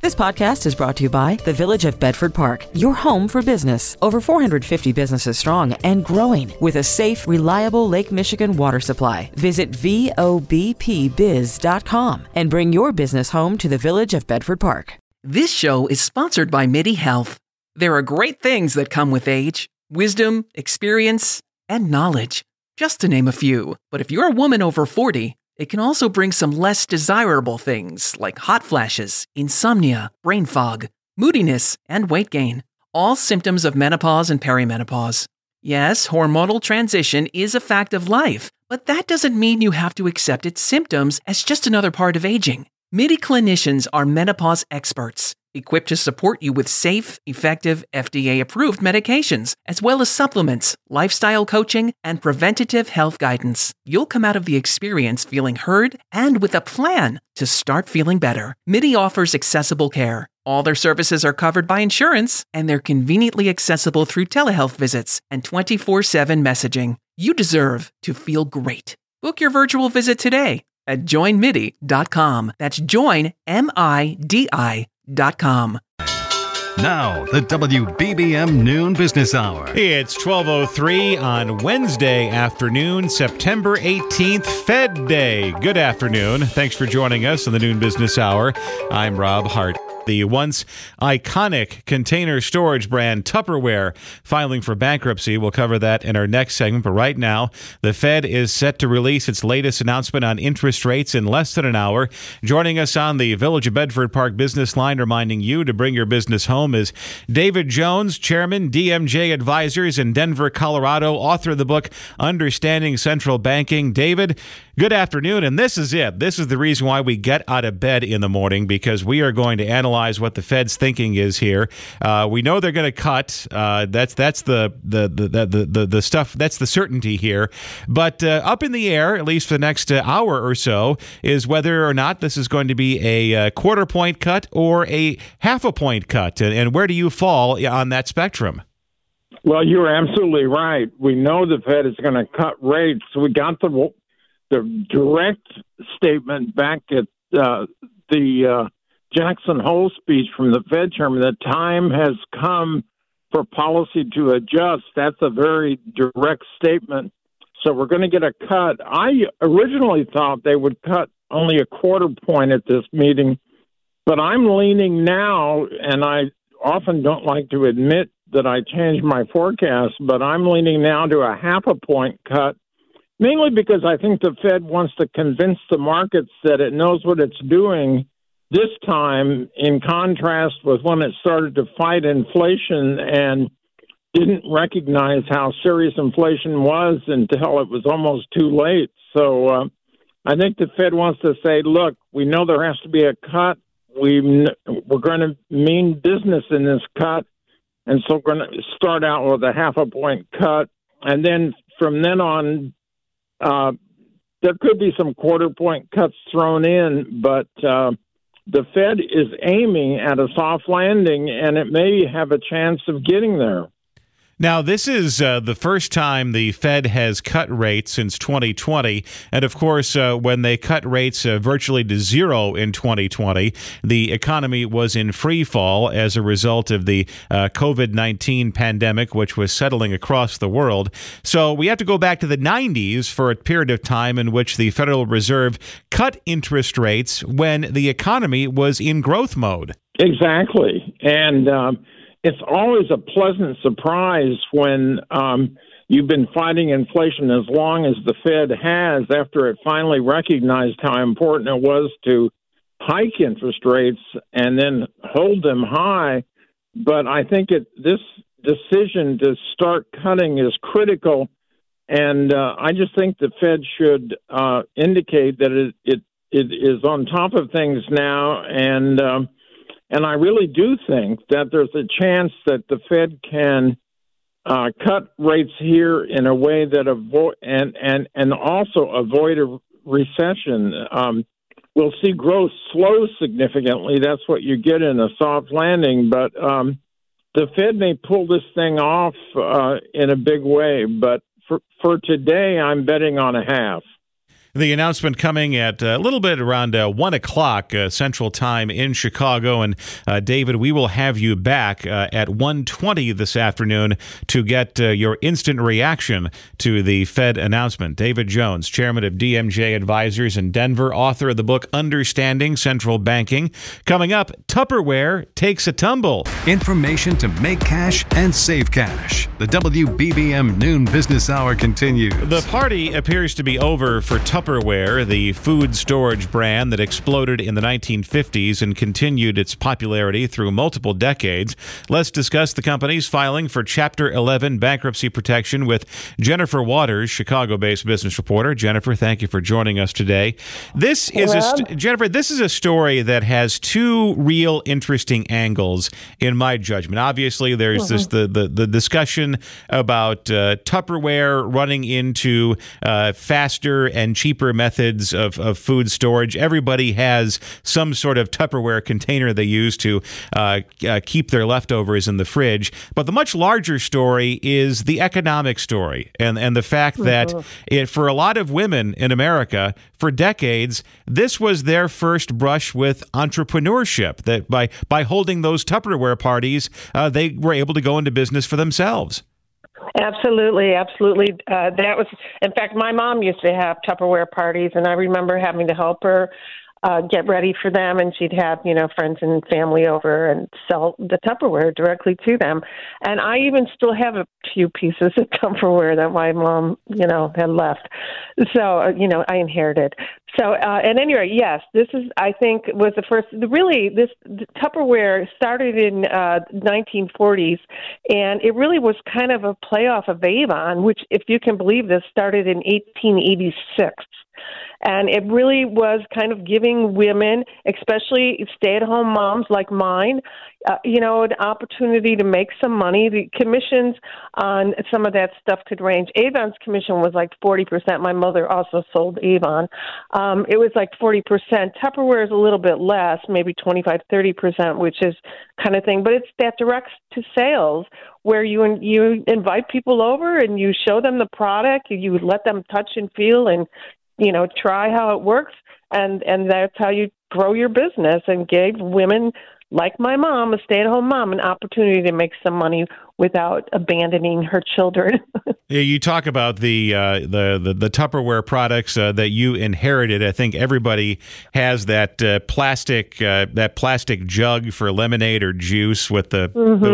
This podcast is brought to you by the Village of Bedford Park, your home for business. Over 450 businesses strong and growing with a safe, reliable Lake Michigan water supply. Visit VOBPBiz.com and bring your business home to the Village of Bedford Park. This show is sponsored by MIDI Health. There are great things that come with age: wisdom, experience, and knowledge, just to name a few. But if you're a woman over 40, it can also bring some less desirable things like hot flashes, insomnia, brain fog, moodiness, and weight gain. All symptoms of menopause and perimenopause. Yes, hormonal transition is a fact of life, but that doesn't mean you have to accept its symptoms as just another part of aging. MIDI clinicians are menopause experts, equipped to support you with safe, effective, FDA-approved medications, as well as supplements, lifestyle coaching, and preventative health guidance. You'll come out of the experience feeling heard and with a plan to start feeling better. MIDI offers accessible care. All their services are covered by insurance, and they're conveniently accessible through telehealth visits and 24/7 messaging. You deserve to feel great. Book your virtual visit today at joinmidi.com. That's joinmidi.com. Now, the WBBM Noon Business Hour. It's 12:03 on Wednesday afternoon, September 18th, Fed Day. Good afternoon. Thanks for joining us on the Noon Business Hour. I'm Rob Hart. The once iconic container storage brand Tupperware filing for bankruptcy. We'll cover that in our next segment. But right now, the Fed is set to release its latest announcement on interest rates in less than an hour. Joining us on the Village of Bedford Park business line, reminding you to bring your business home, is David Jones, Chairman, DMJ Advisors in Denver, Colorado, author of the book Understanding Central Banking. David, good afternoon. And this is it. This is the reason why we get out of bed in the morning, because we are going to analyze what the Fed's thinking is here. We know they're going to cut. That's the stuff. That's the certainty here. But up in the air, at least for the next hour or so, is whether or not this is going to be a quarter point cut or a half a point cut. And where do you fall on that spectrum? Well, you're absolutely right. We know the Fed is going to cut rates. We got the direct statement back at the Jackson Hole speech from the Fed chairman. The time has come for policy to adjust. That's a very direct statement. So we're going to get a cut. I originally thought they would cut only a quarter point at this meeting, but I'm leaning now, and I often don't like to admit that I changed my forecast, but I'm leaning now to a half a point cut, mainly because I think the Fed wants to convince the markets that it knows what it's doing this time, in contrast with when it started to fight inflation and didn't recognize how serious inflation was until it was almost too late. So I think the Fed wants to say, look, we know there has to be a cut. We're going to mean business in this cut. And so we're going to start out with a half a point cut. And then from then on, there could be some quarter point cuts thrown in, but the Fed is aiming at a soft landing, and it may have a chance of getting there. Now, this is the first time the Fed has cut rates since 2020. And, of course, when they cut rates virtually to zero in 2020, the economy was in free fall as a result of the COVID-19 pandemic, which was settling across the world. So we have to go back to the 90s for a period of time in which the Federal Reserve cut interest rates when the economy was in growth mode. Exactly. And it's always a pleasant surprise when you've been fighting inflation as long as the Fed has, after it finally recognized how important it was to hike interest rates and then hold them high. But I think this decision to start cutting is critical, and I just think the Fed should indicate that it is on top of things now, and I really do think that there's a chance that the Fed can cut rates here in a way that avoid and also avoid a recession. We'll see growth slow significantly. That's what you get in a soft landing. But the Fed may pull this thing off in a big way. But for today, I'm betting on a half. The announcement coming at a little bit around 1 o'clock Central Time in Chicago. And David, we will have you back at 1:20 this afternoon to get your instant reaction to the Fed announcement. David Jones, chairman of DMJ Advisors in Denver, author of the book Understanding Central Banking. Coming up, Tupperware takes a tumble. Information to make cash and save cash. The WBBM Noon Business Hour continues. The party appears to be over for Tupperware, the food storage brand that exploded in the 1950s and continued its popularity through multiple decades. Let's discuss the company's filing for Chapter 11 bankruptcy protection with Jennifer Waters, Chicago-based business reporter. Jennifer, thank you for joining us today. Jennifer, this is a story that has two real interesting angles in my judgment. Obviously, there's the discussion about Tupperware running into faster and cheaper methods of food storage. Everybody has some sort of Tupperware container they use to keep their leftovers in the fridge. But the much larger story is the economic story and the fact that for a lot of women in America, for decades, this was their first brush with entrepreneurship, that by holding those Tupperware parties, they were able to go into business for themselves. Absolutely. That was, in fact, my mom used to have Tupperware parties, and I remember having to help her get ready for them, and she'd have, friends and family over and sell the Tupperware directly to them. And I even still have a few pieces of Tupperware that my mom, had left. So, I inherited. So, at any rate, yes, this is, I think, was the first, this Tupperware started in 1940s, and it really was kind of a playoff of Avon, which, if you can believe this, started in 1886. And it really was kind of giving women, especially stay-at-home moms like mine, an opportunity to make some money. The commissions on some of that stuff could range. Avon's commission was like 40%. My mother also sold Avon. It was like 40%. Tupperware is a little bit less, maybe 25, 30%, which is kind of thing. But it's that direct to sales where you invite people over and you show them the product, you let them touch and feel and try how it works, and that's how you grow your business, and gave women like my mom, a stay-at-home mom, an opportunity to make some money without abandoning her children. Yeah, you talk about the Tupperware products that you inherited. I think everybody has that plastic jug for lemonade or juice with the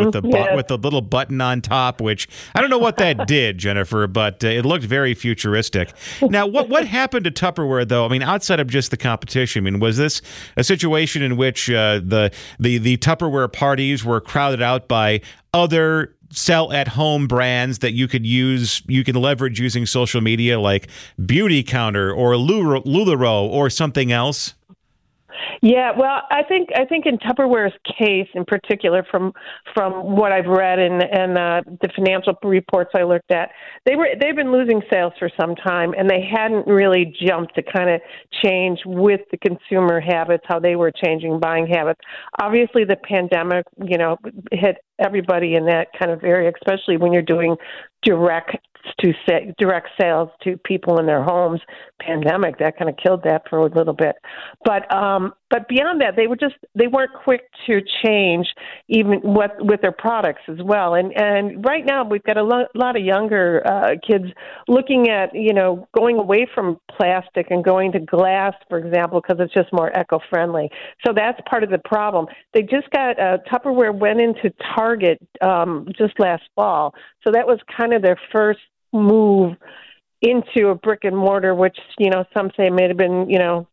little button on top. Which I don't know what that did, Jennifer, but it looked very futuristic. Now, what happened to Tupperware though? I mean, outside of just the competition, I mean, was this a situation in which the Tupperware parties were crowded out by other sell-at-home brands that you can leverage using social media, like Beauty Counter or LuLaRoe or something else? Yeah, well, I think in Tupperware's case, in particular, from what I've read and the financial reports I looked at, they've been losing sales for some time, and they hadn't really jumped to kind of change with the consumer habits, how they were changing buying habits. Obviously, the pandemic, hit everybody in that kind of area, especially when you're doing direct sales to people in their homes. Pandemic, that kind of killed that for a little bit. But beyond that, they weren't quick to change even with their products as well. And right now we've got a lot of younger kids looking at, going away from plastic and going to glass, for example, because it's just more eco-friendly. So that's part of the problem. They just got Tupperware went into Target just last fall. So that was kind of their first move into a brick and mortar, which, some say may have been,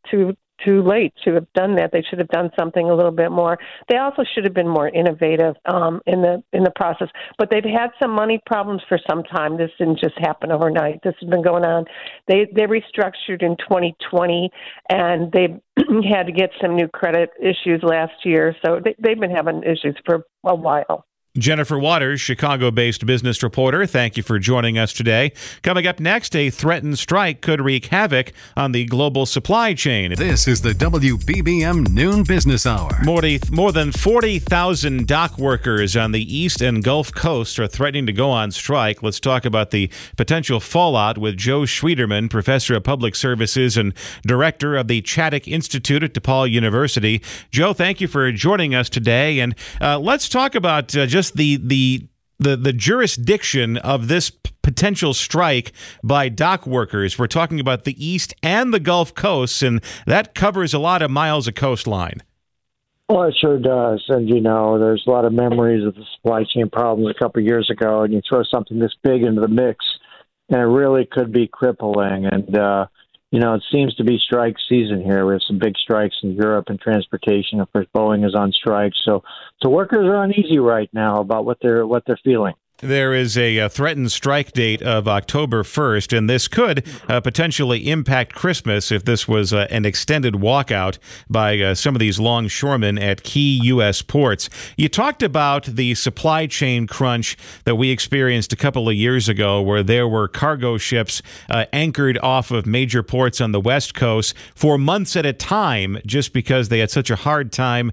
too late to have done that. They should have done something a little bit more. They also should have been more innovative in the process. But they've had some money problems for some time. This didn't just happen overnight. This has been going on. They restructured in 2020, and they had to get some new credit issues last year. So they've been having issues for a while. Jennifer Waters, Chicago-based business reporter, thank you for joining us today. Coming up next, a threatened strike could wreak havoc on the global supply chain. This is the WBBM Noon Business Hour. More than 40,000 dock workers on the East and Gulf Coast are threatening to go on strike. Let's talk about the potential fallout with Joe Schwieterman, professor of public services and director of the Chaddock Institute at DePaul University. Joe, thank you for joining us today. And let's talk about just the jurisdiction of this potential strike by dock workers. We're talking about the East and the Gulf Coasts, and that covers a lot of miles of coastline. Well, it sure does. And, there's a lot of memories of the supply chain problems a couple of years ago, and you throw something this big into the mix, and it really could be crippling. And, it seems to be strike season here. We have some big strikes in Europe in transportation. Of course, Boeing is on strike. So workers are uneasy right now about what they're feeling. There is a threatened strike date of October 1st, and this could potentially impact Christmas if this was an extended walkout by some of these longshoremen at key U.S. ports. You talked about the supply chain crunch that we experienced a couple of years ago, where there were cargo ships anchored off of major ports on the West Coast for months at a time just because they had such a hard time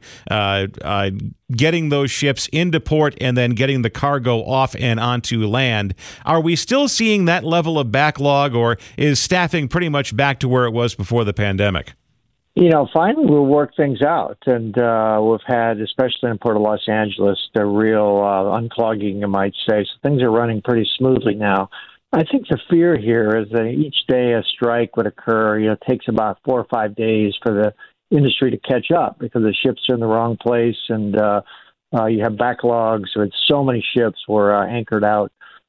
getting those ships into port and then getting the cargo off and onto land. Are we still seeing that level of backlog, or is staffing pretty much back to where it was before the pandemic? Finally we'll work things out. And we've had, especially in Port of Los Angeles, the real unclogging, you might say. So things are running pretty smoothly now. I think the fear here is that each day a strike would occur. It takes about 4 or 5 days for the industry to catch up because the ships are in the wrong place, and you have backlogs with so many ships were anchored out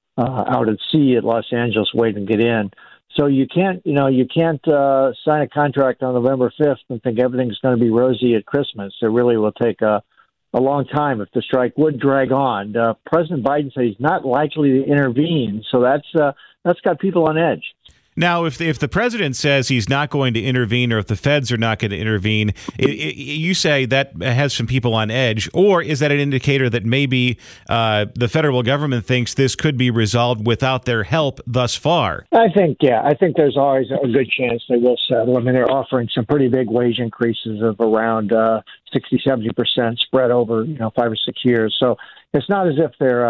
at sea at Los Angeles waiting to get in. So you can't sign a contract on November 5th and think everything's going to be rosy at Christmas. It really will take a long time if the strike would drag on. President Biden said he's not likely to intervene, so that's got people on edge. Now, if the president says he's not going to intervene, or if the feds are not going to intervene, you say that has some people on edge, or is that an indicator that maybe the federal government thinks this could be resolved without their help thus far? I think there's always a good chance they will settle. I mean, they're offering some pretty big wage increases of around 60-70% spread over 5 or 6 years. So it's not as if they're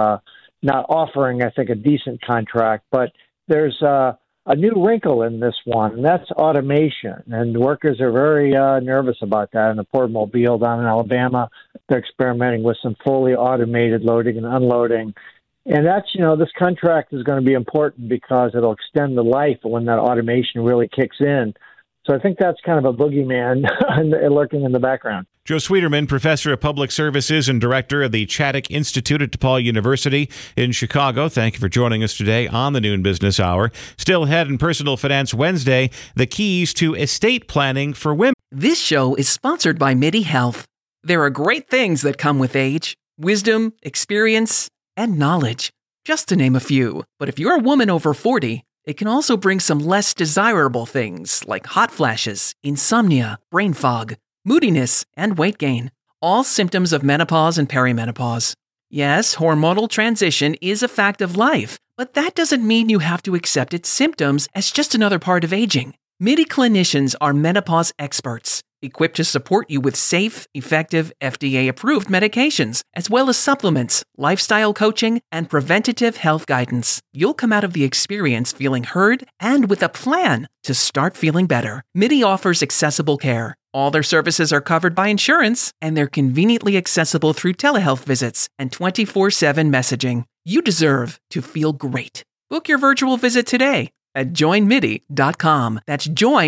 not offering, I think, a decent contract, but there's a new wrinkle in this one, and that's automation. And workers are very nervous about that. In the Port of Mobile down in Alabama, they're experimenting with some fully automated loading and unloading. And that's, this contract is going to be important because it'll extend the life when that automation really kicks in. So I think that's kind of a boogeyman lurking in the background. Joe Schwieterman, professor of public services and director of the Chaddock Institute at DePaul University in Chicago. Thank you for joining us today on the Noon Business Hour. Still ahead in Personal Finance Wednesday, the keys to estate planning for women. This show is sponsored by MIDI Health. There are great things that come with age: wisdom, experience, and knowledge, just to name a few. But if you're a woman over 40, it can also bring some less desirable things like hot flashes, insomnia, brain fog, moodiness, and weight gain, all symptoms of menopause and perimenopause. Yes, hormonal transition is a fact of life, but that doesn't mean you have to accept its symptoms as just another part of aging. MIDI clinicians are menopause experts, equipped to support you with safe, effective, FDA-approved medications, as well as supplements, lifestyle coaching, and preventative health guidance. You'll come out of the experience feeling heard and with a plan to start feeling better. MIDI offers accessible care. All their services are covered by insurance, and they're conveniently accessible through telehealth visits and 24/7 messaging. You deserve to feel great. Book your virtual visit today at joinmidi.com. That's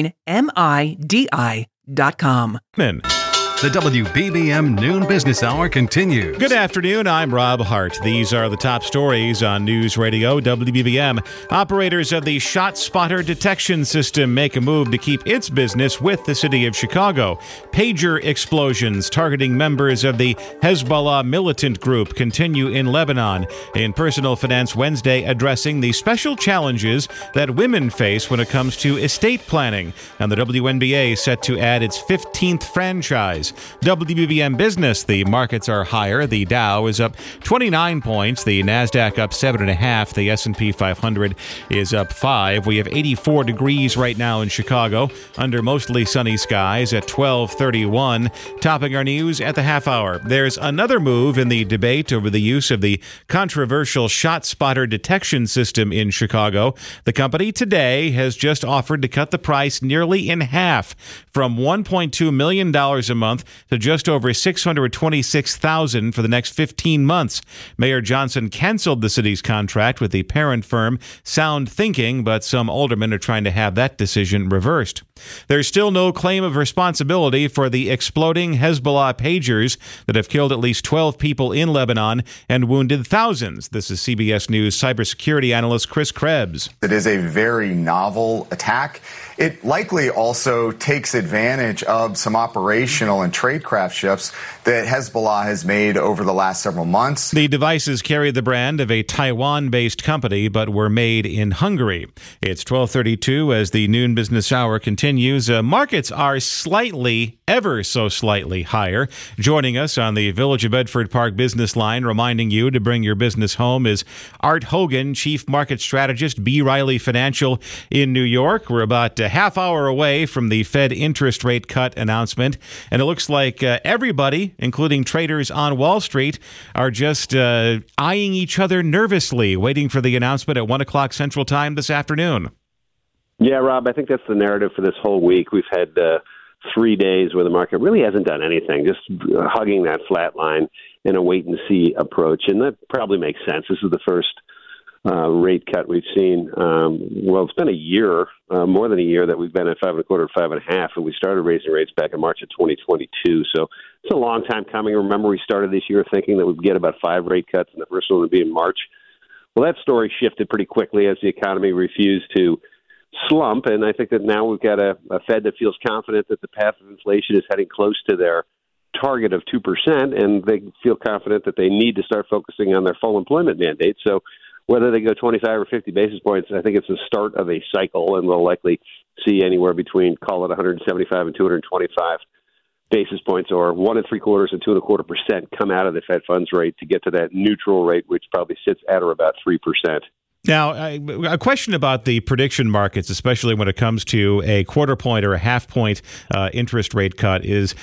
joinmidi.com. The WBBM Noon Business Hour continues. Good afternoon, I'm Rob Hart. These are the top stories on News Radio WBBM. Operators of the ShotSpotter detection system make a move to keep its business with the city of Chicago. Pager explosions targeting members of the Hezbollah militant group continue in Lebanon. In Personal Finance Wednesday, addressing the special challenges that women face when it comes to estate planning. And the WNBA set to add its 15th franchise. stocks. WBBM Business, the markets are higher. The Dow is up 29 points. The NASDAQ up 7.5. The S&P 500 is up 5. We have 84 degrees right now in Chicago under mostly sunny skies at 12:31. Topping our news at the half hour. There's another move in the debate over the use of the controversial ShotSpotter detection system in Chicago. The company today has just offered to cut the price nearly in half, from $1.2 million a month to just over $626,000 for the next 15 months. Mayor Johnson canceled the city's contract with the parent firm Sound Thinking, but some aldermen are trying to have that decision reversed. There's still no claim of responsibility for the exploding Hezbollah pagers that have killed at least 12 people in Lebanon and wounded thousands. This is CBS News cybersecurity analyst Chris Krebs. It is a very novel attack. It likely also takes advantage of some operational and tradecraft shifts that Hezbollah has made over the last several months. The devices carry the brand of a Taiwan-based company, but were made in Hungary. It's 12:32 as the noon business hour continues. Markets are slightly, ever so slightly higher. Joining us on the Village of Bedford Park business line, reminding you to bring your business home, is Art Hogan, Chief Market Strategist, B. Riley Financial in New York. We're about a half hour away from the Fed interest rate cut announcement, and it looks like everybody, including traders on Wall Street, are just eyeing each other nervously, waiting for the announcement at 1 o'clock Central Time this afternoon. Yeah, Rob, I think that's the narrative for this whole week. We've had 3 days where the market really hasn't done anything, just hugging that flat line in a wait-and-see approach, and that probably makes sense. This is the first rate cut we've seen. Well, it's been a year, more than a year, that we've been at 5.25, 5.5, and we started raising rates back in March of 2022. So it's a long time coming. Remember, we started this year thinking that we'd get about 5 rate cuts, and the first one would be in March. Well, that story shifted pretty quickly as the economy refused to slump, and I think that now we've got a Fed that feels confident that the path of inflation is heading close to their target of 2%, and they feel confident that they need to start focusing on their full employment mandate. So whether they go 25 or 50 basis points, I think it's the start of a cycle, and we'll likely see anywhere between, call it 175 and 225 basis points, or 1 3/4 and 2 1/4% come out of the Fed funds rate to get to that neutral rate, which probably sits at or about 3%. Now, a question about the prediction markets, especially when it comes to a 1/4 point or a 1/2 point interest rate cut, is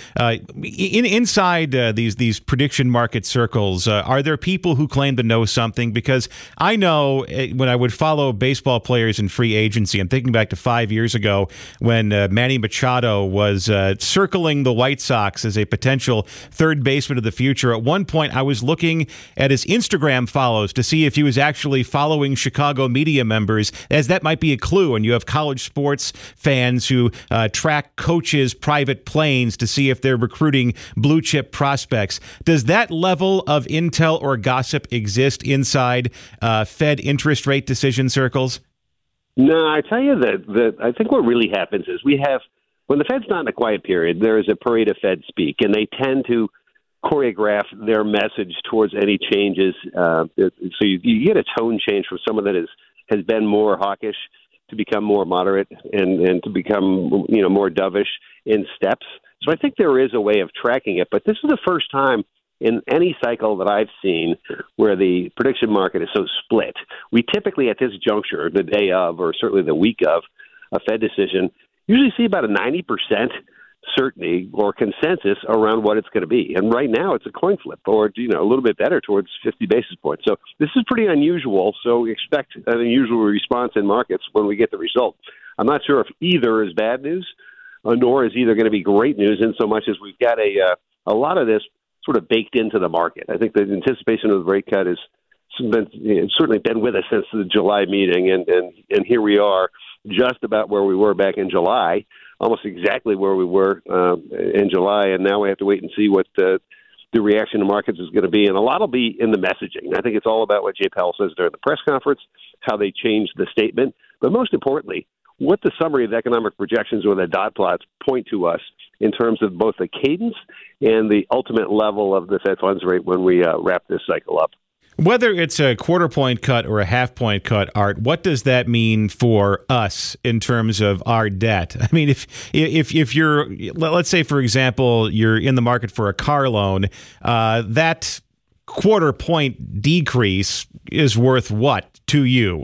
inside these prediction market circles, are there people who claim to know something? Because I know when I would follow baseball players in free agency, I'm thinking back to 5 years ago when Manny Machado was circling the White Sox as a potential third baseman of the future. At one point, I was looking at his Instagram follows to see if he was actually following Chicago media members, as that might be a clue. And you have college sports fans who track coaches' private planes to see if they're recruiting blue chip prospects. Does that level of intel or gossip exist inside Fed interest rate decision circles? No, I tell you that I think what really happens is when the Fed's not in a quiet period, there is a parade of Fed speak, and they tend to choreograph their message towards any changes. So you get a tone change from someone that has been more hawkish to become more moderate and to become more dovish in steps. So I think there is a way of tracking it, but this is the first time in any cycle that I've seen where the prediction market is so split. We typically at this juncture, the day of, or certainly the week of a Fed decision, usually see about a 90% certainty or consensus around what it's going to be. And right now it's a coin flip, or a little bit better towards 50 basis points. So this is pretty unusual. So expect an unusual response in markets when we get the result. I'm not sure if either is bad news, nor is either going to be great news, in so much as we've got a lot of this sort of baked into the market. I think the anticipation of the rate cut has certainly been with us since the July meeting, and here we are just about where we were back in July, almost exactly where we were in July, and now we have to wait and see what the reaction to markets is going to be, and a lot will be in the messaging. I think it's all about what Jay Powell says during the press conference, how they change the statement, but most importantly, what the summary of economic projections or the dot plots point to us in terms of both the cadence and the ultimate level of the Fed funds rate when we wrap this cycle up. Whether it's a quarter point cut or a half point cut, Art, what does that mean for us in terms of our debt? I mean, if you're, let's say, for example, you're in the market for a car loan, that quarter point decrease is worth what to you?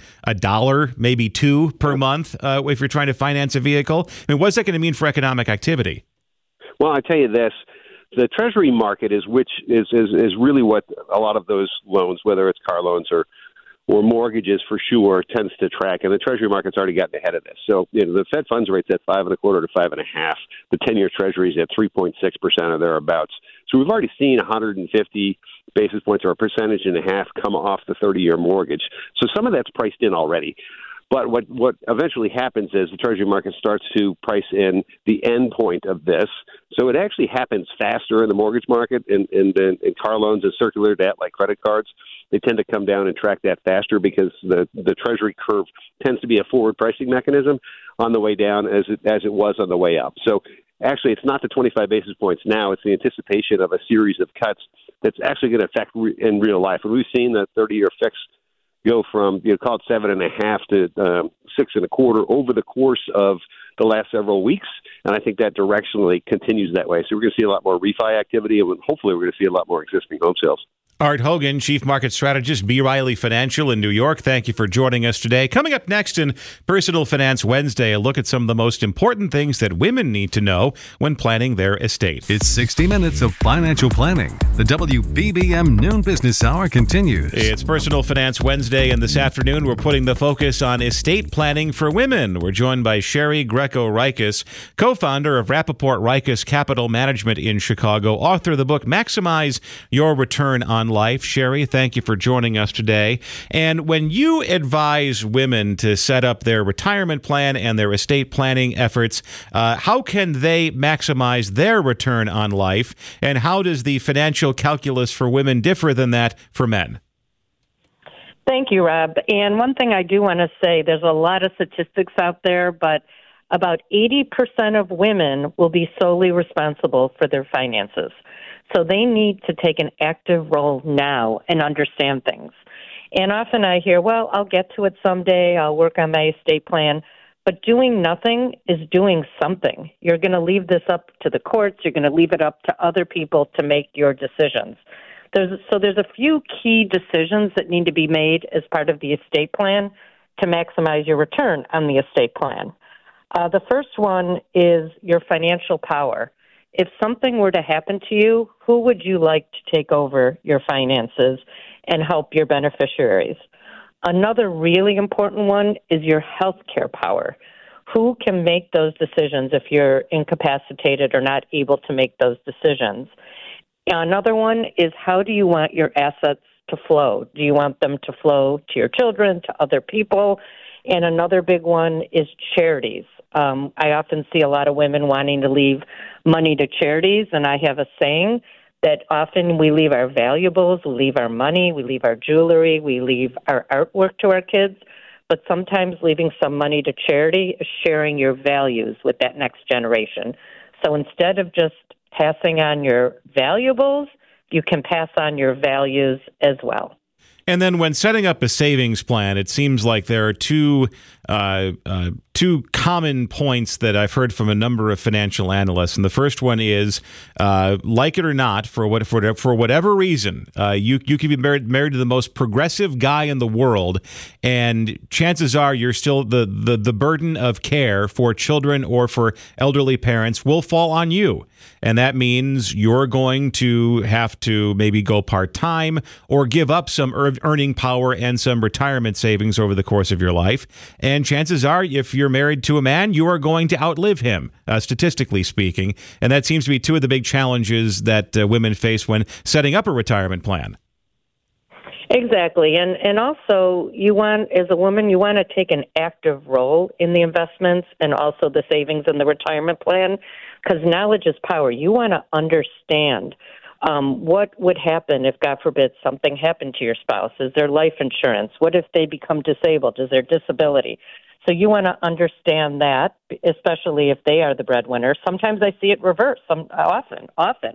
$1, maybe $2 per month if you're trying to finance a vehicle? I mean, what's that going to mean for economic activity? Well, I tell you this. The Treasury market is really what a lot of those loans, whether it's car loans or mortgages for sure, tends to track. And the Treasury market's already gotten ahead of this. So the Fed funds rate's at 5.25 to 5.5. The 10-year Treasury's at 3.6% or thereabouts. So we've already seen 150 basis points or 1.5% come off the 30-year mortgage. So some of that's priced in already. But what eventually happens is the Treasury market starts to price in the end point of this. So it actually happens faster in the mortgage market and in car loans and circular debt like credit cards. They tend to come down and track that faster because the Treasury curve tends to be a forward pricing mechanism on the way down as it was on the way up. So actually, it's not the 25 basis points now. It's the anticipation of a series of cuts that's actually going to affect in real life. And we've seen the 30-year fix go from, call it 7.5 to 6.25 over the course of the last several weeks. And I think that directionally continues that way. So we're going to see a lot more refi activity, and hopefully we're going to see a lot more existing home sales. Art Hogan, Chief Market Strategist, B. Riley Financial in New York. Thank you for joining us today. Coming up next in Personal Finance Wednesday, a look at some of the most important things that women need to know when planning their estate. It's 60 minutes of financial planning. The WBBM Noon Business Hour continues. It's Personal Finance Wednesday, and this afternoon we're putting the focus on estate planning for women. We're joined by Sherry Greco-Rikis, co-founder of Rappaport Rikis Capital Management in Chicago, author of the book Maximize Your Return on Life. Sherry, thank you for joining us today. And when you advise women to set up their retirement plan and their estate planning efforts, how can they maximize their return on life? And how does the financial calculus for women differ than that for men? Thank you, Rob. And one thing I do want to say, there's a lot of statistics out there, but about 80% of women will be solely responsible for their finances. So they need to take an active role now and understand things. And often I hear, well, I'll get to it someday. I'll work on my estate plan. But doing nothing is doing something. You're going to leave this up to the courts. You're going to leave it up to other people to make your decisions. There's a few key decisions that need to be made as part of the estate plan to maximize your return on the estate plan. The first one is your financial power. If something were to happen to you, who would you like to take over your finances and help your beneficiaries? Another really important one is your health care power. Who can make those decisions if you're incapacitated or not able to make those decisions? Another one is, how do you want your assets to flow? Do you want them to flow to your children, to other people? And another big one is charities. I often see a lot of women wanting to leave money to charities, and I have a saying that often we leave our valuables, we leave our money, we leave our jewelry, we leave our artwork to our kids, but sometimes leaving some money to charity is sharing your values with that next generation. So instead of just passing on your valuables, you can pass on your values as well. And then when setting up a savings plan, it seems like there are two common points that I've heard from a number of financial analysts. And the first one is, like it or not, for whatever reason, you can be married to the most progressive guy in the world, and chances are you're still the burden of care for children or for elderly parents will fall on you. And that means you're going to have to maybe go part-time or give up some earning power and some retirement savings over the course of your life. And chances are, if you're married to a man, you are going to outlive him, statistically speaking. And that seems to be two of the big challenges that women face when setting up a retirement plan. Exactly. And also, as a woman, you want to take an active role in the investments and also the savings and the retirement plan, because knowledge is power. You want to understand what would happen if, God forbid, something happened to your spouse. Is there life insurance? What if they become disabled? Is there disability? So you want to understand that, especially if they are the breadwinner. Sometimes I see it reversed. Often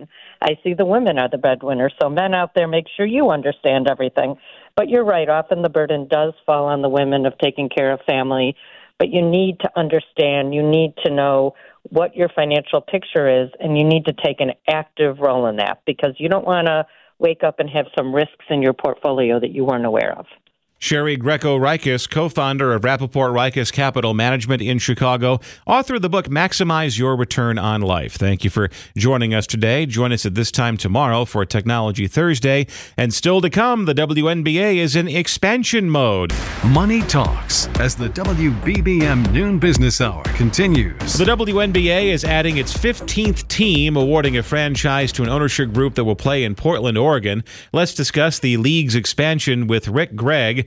I see the women are the breadwinners. So men out there, make sure you understand everything. But you're right. Often the burden does fall on the women of taking care of family. But you need to understand. You need to know what your financial picture is, and you need to take an active role in that, because you don't want to wake up and have some risks in your portfolio that you weren't aware of. Sherry Greco-Rikis, co-founder of Rappaport Rikis Capital Management in Chicago, author of the book Maximize Your Return on Life. Thank you for joining us today. Join us at this time tomorrow for Technology Thursday. And still to come, the WNBA is in expansion mode. Money Talks as the WBBM Noon Business Hour continues. The WNBA is adding its 15th team, awarding a franchise to an ownership group that will play in Portland, Oregon. Let's discuss the league's expansion with Rick Gregg,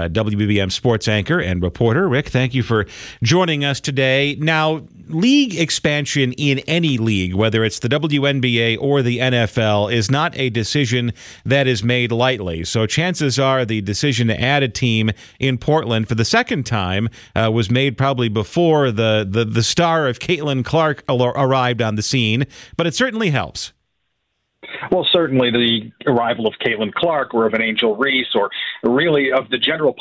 WBBM sports anchor and reporter. Rick, thank you for joining us today. Now, league expansion in any league, whether it's the WNBA or the NFL, is not a decision that is made lightly. So chances are the decision to add a team in Portland for the second time was made probably before the star of Caitlin Clark arrived on the scene, but it certainly helps. Well, certainly the arrival of Caitlin Clark or of an Angel Reese, or really of the general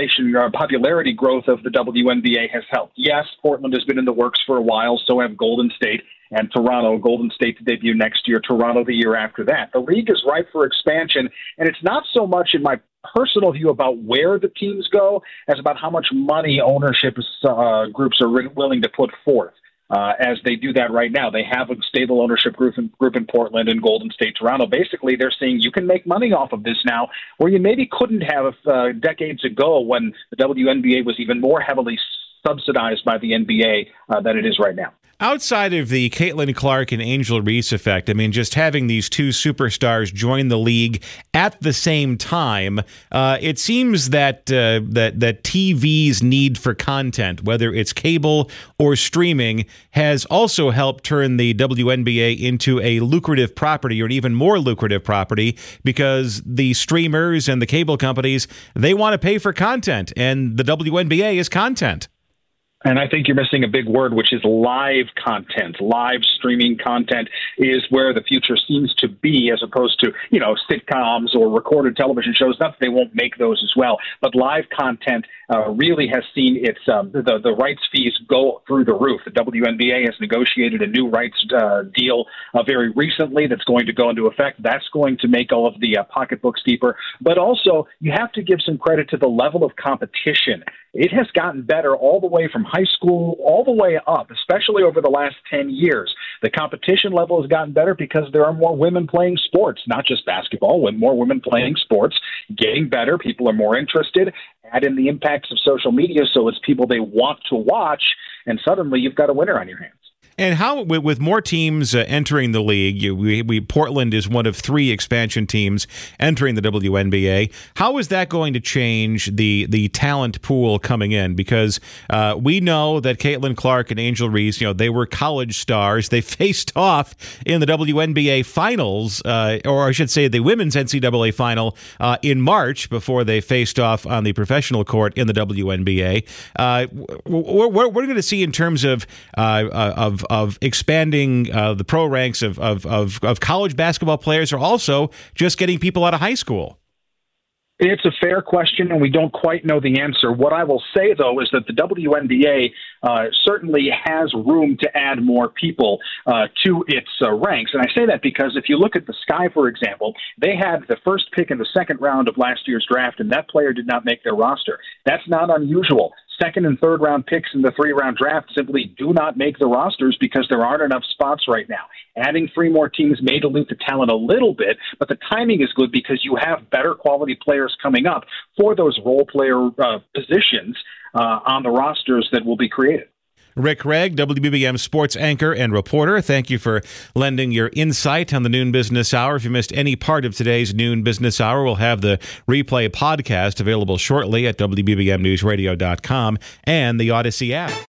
popularity growth of the WNBA has helped. Yes, Portland has been in the works for a while, so have Golden State and Toronto. Golden State to debut next year, Toronto the year after that. The league is ripe for expansion, and it's not so much, in my personal view, about where the teams go as about how much money ownership groups are willing to put forth. As they do that right now. They have a stable ownership group in Portland and Golden State, Toronto. Basically, they're saying you can make money off of this now, where you maybe couldn't have decades ago when the WNBA was even more heavily subsidized by the NBA than it is right now. Outside of the Caitlin Clark and Angel Reese effect, I mean, just having these two superstars join the league at the same time, it seems that that TV's need for content, whether it's cable or streaming, has also helped turn the WNBA into a lucrative property, or an even more lucrative property, because the streamers and the cable companies, they want to pay for content, and the WNBA is content. And I think you're missing a big word, which is live content. Live streaming content is where the future seems to be, as opposed to, sitcoms or recorded television shows. Not that they won't make those as well, but live content really has seen its the rights fees go through the roof. The WNBA has negotiated a new rights deal very recently that's going to go into effect. That's going to make all of the pocketbooks deeper. But also, you have to give some credit to the level of competition. It has gotten better all the way from high school all the way up, especially over the last 10 years. The competition level has gotten better because there are more women playing sports, not just basketball, more women playing sports, getting better. People are more interested. Add in the impacts of social media, so it's people they want to watch, and suddenly you've got a winner on your hands. And how, with more teams entering the league, Portland is one of 3 expansion teams entering the WNBA. How is that going to change the talent pool coming in? Because we know that Caitlin Clark and Angel Reese, they were college stars. They faced off in the WNBA finals, or I should say the women's NCAA final in March, before they faced off on the professional court in the WNBA. What are we going to see in terms of expanding the pro ranks of college basketball players, or also just getting people out of high school? It's a fair question, and we don't quite know the answer. What I will say, though, is that the WNBA certainly has room to add more people to its ranks. And I say that because if you look at the Sky, for example, they had the first pick in the second round of last year's draft, and that player did not make their roster. That's not unusual. Second and third round picks in the 3-round draft simply do not make the rosters because there aren't enough spots right now. Adding 3 more teams may dilute the talent a little bit, but the timing is good because you have better quality players coming up for those role player positions on the rosters that will be created. Rick Gregg, WBBM sports anchor and reporter, thank you for lending your insight on the Noon Business Hour. If you missed any part of today's Noon Business Hour, we'll have the replay podcast available shortly at WBBMNewsRadio.com and the Odyssey app.